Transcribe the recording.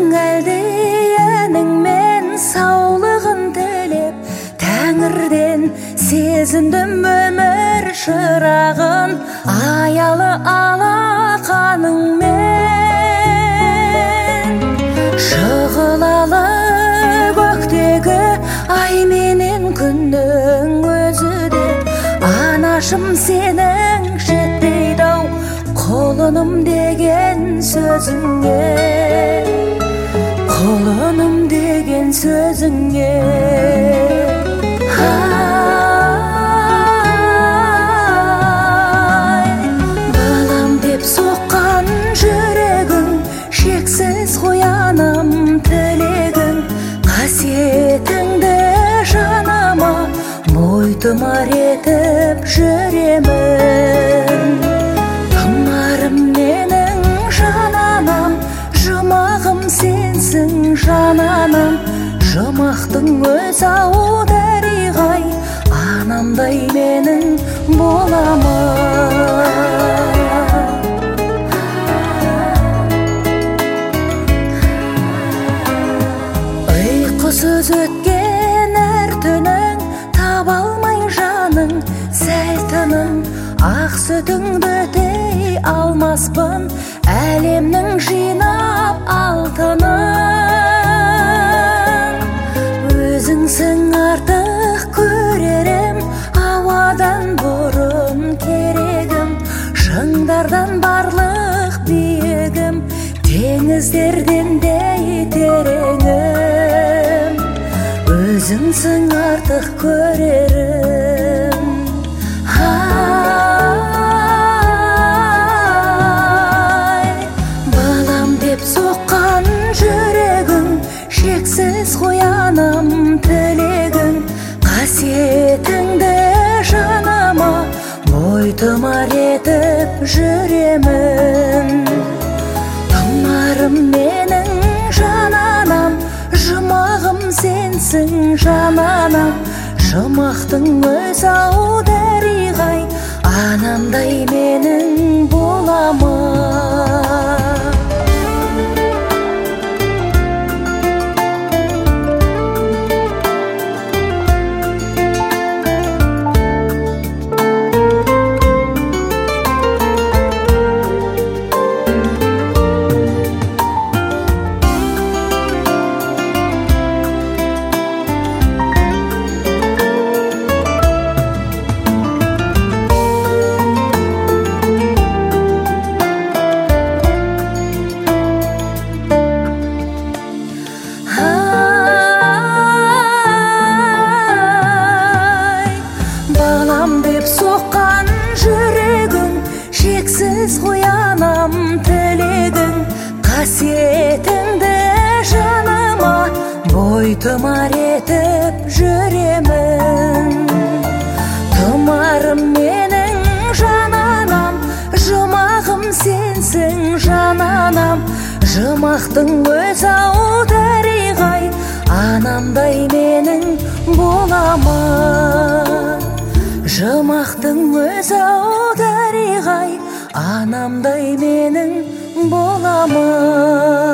әлдейеніңмен саулығын тілеп, Тәңірден сезіндім өмір шырағын, аялы алақаныңмен. Шығылалы көктегі ай менен күннің өзі де, анашым сенің жетпейді-ау құлыным деген сөзіңе, құлыным деген сөзіңе. Балам деп соққан жүрегің, шексіз қоянам тілегің, қасиетіңді жанама бойтұмар етіп жүремін. Тұмарым менің жананам, жұмағым сенсің жананам, жұмақтың өз аудариғай, анамдай менің боламын. Ұйқысыз өткен әр түнің, таба алмай жаның сәл тыным, ақ сүтіңді дей алмаспын, әлемнің жинап алтынын. Өзіңсің артық көрерім, ауадан бұрын керегім, шыңдардан барлық биігім, теңіздерден де тереңім. Өзіңсің артық көрерім. Балам деп соққан жүрегің, шексіз қоянам тілегің, қасиетіңді жанама бойтұмар етіп жүремін. Тұмарым менің жананам, жұмағым сенсің жананам, жұмақтың өз аудариғай, анамдай менің боламын. Деп соққан жүрегің, шексіз қоянам тілегің, қасиетіңді жаныма бойтұмар етіп жүремін. Тұмарым менің жананам, жұмағым сенсің жананам, жұмақтың өз аудариғай, анамдай менің боламын. Жұмақтың өз аудариғай, анамдай менің боламын.